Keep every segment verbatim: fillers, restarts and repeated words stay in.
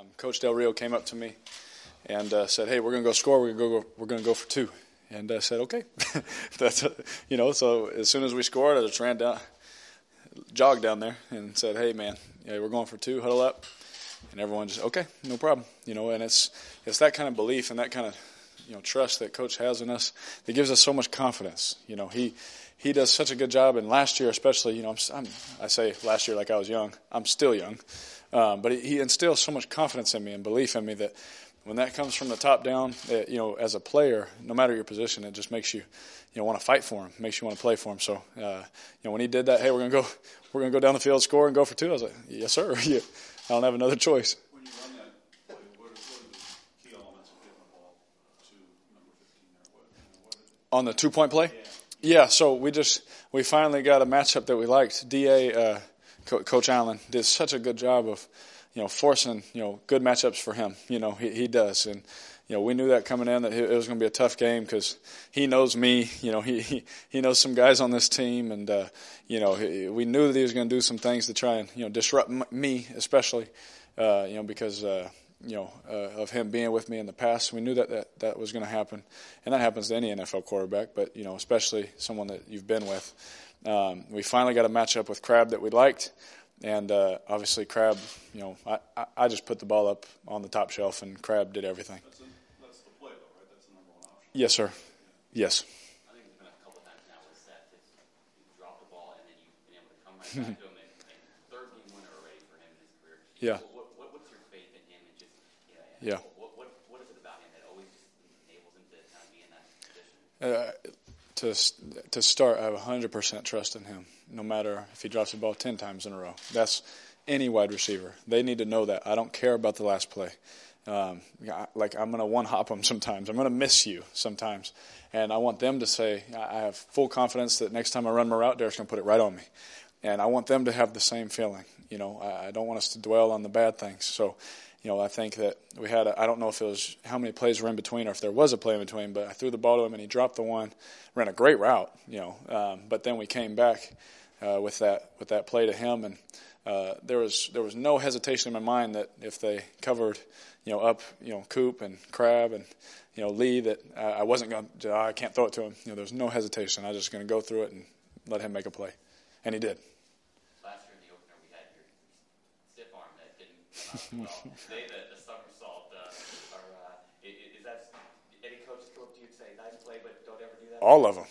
um, Coach Del Rio came up to me and uh, said, "Hey, we're going to go score. We're going to go. We're going to go for two." And I said, "Okay." That's you know. So as soon as we scored, I just ran down, jogged down there, and said, "Hey, man, yeah, we're going for two. Huddle up." And everyone just, "Okay, no problem." You know, and it's it's that kind of belief and that kind of you know trust that Coach has in us that gives us so much confidence. You know, he. He does such a good job, and last year especially, you know, I'm, I'm, I say last year like I was young. I'm still young. Um, but he, he instills so much confidence in me and belief in me that when that comes from the top down, it, you know, as a player, no matter your position, it just makes you, you know, want to fight for him, makes you want to play for him. So, uh, you know, when he did that, hey, we're going to go we're going to go down the field, score, and go for two, I was like, yes, sir. Yeah, I don't have another choice. When you run that play, what are, what are the key elements of getting the ball to number fifteen there? What, you know, what are, On the two-point play? Yeah. Yeah, so we just we finally got a matchup that we liked. D A uh, Co- Coach Allen did such a good job of, you know, forcing you know good matchups for him. You know, he he does, and you know we knew that coming in that it was going to be a tough game because he knows me. You know, he, he he knows some guys on this team, and uh, you know he, we knew that he was going to do some things to try and you know disrupt m- me, especially uh, you know because. Uh, you know, uh, of him being with me in the past. We knew that that, that was going to happen. And that happens to any N F L quarterback, but, you know, especially someone that you've been with. Um, we finally got a matchup with Crab that we liked. And uh, obviously Crab, you know, I, I, I just put the ball up on the top shelf, and Crab did everything. That's, a, that's the play, though, right? That's the number one option. Yes, sir. Yes. I think there's been a couple of times now with Seth, it's, you drop the ball and then you've been able to come right back to him, and, and third game winner already for him in his career. Yeah. What, what, what's your faith in him, and just, you know, Yeah. what, what, what is it about him that always just enables him to kind of be in that position? Uh, to to start, I have one hundred percent trust in him, no matter if he drops the ball ten times in a row. That's any wide receiver. They need to know that. I don't care about the last play. Um, like, I'm going to one-hop them sometimes. I'm going to miss you sometimes. And I want them to say, I have full confidence that next time I run my route, Derek's going to put it right on me. And I want them to have the same feeling. You know, I, I don't want us to dwell on the bad things. So, you know, I think that we had, a, I don't know if it was how many plays were in between or if there was a play in between, but I threw the ball to him and he dropped the one, ran a great route, you know. Um, but then we came back uh, with that with that play to him, and uh, there was there was no hesitation in my mind that if they covered, you know, up, you know, Coop and Crab and, you know, Lee, that uh, I wasn't going to, I can't throw it to him. You know, there was no hesitation. I was just going to go through it and let him make a play. And he did. Last year in the opener, we had your stiff arm that didn't come out well. Today, the, the somersault, uh, are, uh, is, is that any coach go up to you and say, nice play, but don't ever do that? All of them.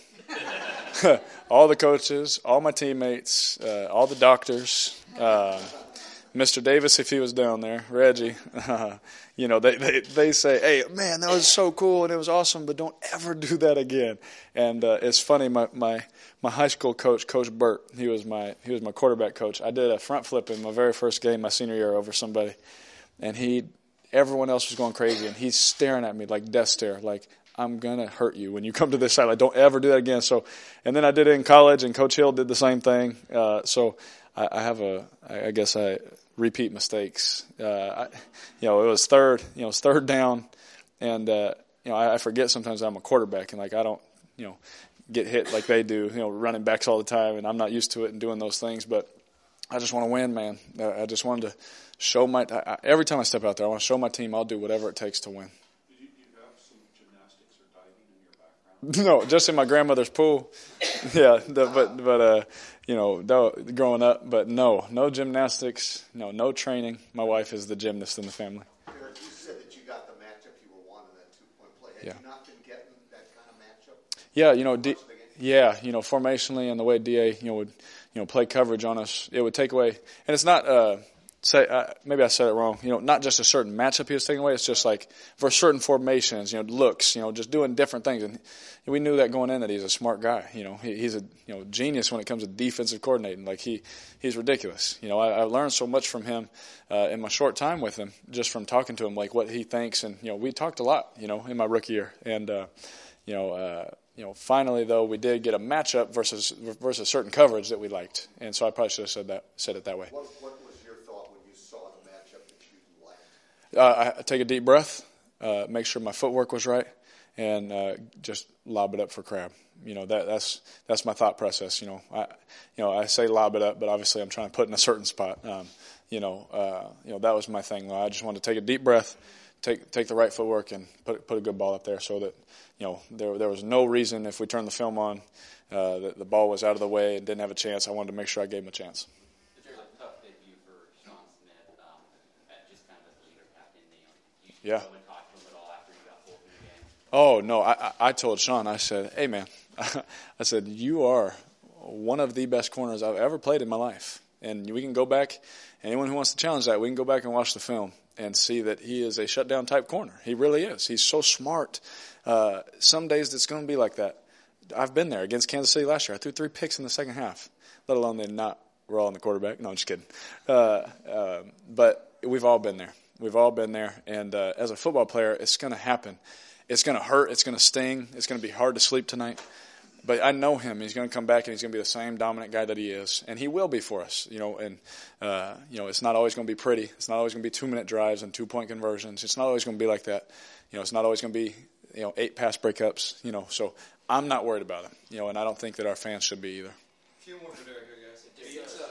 All the coaches, all my teammates, uh, all the doctors, uh, Mister Davis, if he was down there, Reggie, uh, you know, they, they, they say, hey, man, that was so cool and it was awesome, but don't ever do that again. And uh, it's funny, my, my my high school coach, Coach Burt, he was my he was my quarterback coach. I did a front flip in my very first game my senior year over somebody, and he everyone else was going crazy, and he's staring at me like death stare, like, I'm going to hurt you when you come to this side. Like, don't ever do that again. So, and then I did it in college, and Coach Hill did the same thing. Uh, so I, I have a, I guess I repeat mistakes. Uh, I, you know, it was third, you know, it's third down, and, uh, you know, I, I forget sometimes I'm a quarterback, and, like, I don't, you know, get hit like they do, you know, running backs all the time, and I'm not used to it and doing those things, but I just want to win, man. I just wanted to show my, I, every time I step out there, I want to show my team I'll do whatever it takes to win. No, just in my grandmother's pool. Yeah, the, but but uh, you know, no, growing up, but no, no gymnastics, no, no training. My wife is the gymnast in the family. Derek, you said that you got the matchup you were wanting, that two-point play. Had Yeah. you not been getting that kind of matchup? Yeah, you know, D, Much of the game? yeah, you know, formationally and the way D A, you know, would you know play coverage on us, it would take away, and it's not. Uh, Say uh, maybe I said it wrong. You know, not just a certain matchup he was taking away. It's just like for certain formations, you know, looks, you know, just doing different things. And we knew that going in that he's a smart guy. You know, he, he's a you know genius when it comes to defensive coordinating. Like he, he's ridiculous. You know, I, I learned so much from him uh, in my short time with him, just from talking to him, like what he thinks. And you know, we talked a lot. You know, in my rookie year, and uh, you know. Uh, You know, finally though, we did get a matchup versus versus certain coverage that we liked, and so I probably should have said that said it that way. What, what was your thought when you saw the matchup that you liked? Uh, I, I take a deep breath, uh, make sure my footwork was right, and uh, just lob it up for Crab. You know, that that's that's my thought process. You know, I you know I say lob it up, but obviously I'm trying to put it in a certain spot. Um, you know, uh, you know that was my thing. I just wanted to take a deep breath, take take the right footwork, and put put a good ball up there, so that you know there there was no reason if we turned the film on uh, that the ball was out of the way and didn't have a chance. I wanted to make sure I gave him a chance. There's a tough debut for Sean Smith, um, at just kind of as the leader captain. You know, you Yeah. go and talk to him at all after you got pulled from the game. Oh no, I I I told Sean, I said, hey man, I said you are one of the best corners I've ever played in my life, and we can go back. Anyone who wants to challenge that, we can go back and watch the film and see that he is a shutdown type corner. He really is. He's so smart. Uh, some days it's going to be like that. I've been there against Kansas City last year. I threw three picks in the second half, let alone they not were all in the quarterback. No, I'm just kidding. Uh, uh, but we've all been there. We've all been there. And uh, as a football player, it's going to happen. It's going to hurt. It's going to sting. It's going to be hard to sleep tonight. But I know him. He's going to come back and he's going to be the same dominant guy that he is, and he will be for us. You know, and uh, you know, it's not always going to be pretty. It's not always going to be two-minute drives and two-point conversions. It's not always going to be like that. You know, it's not always going to be you know eight pass breakups. You know, so I'm not worried about him. You know, and I don't think that our fans should be either. A few more for Derek here, guys. It's, uh,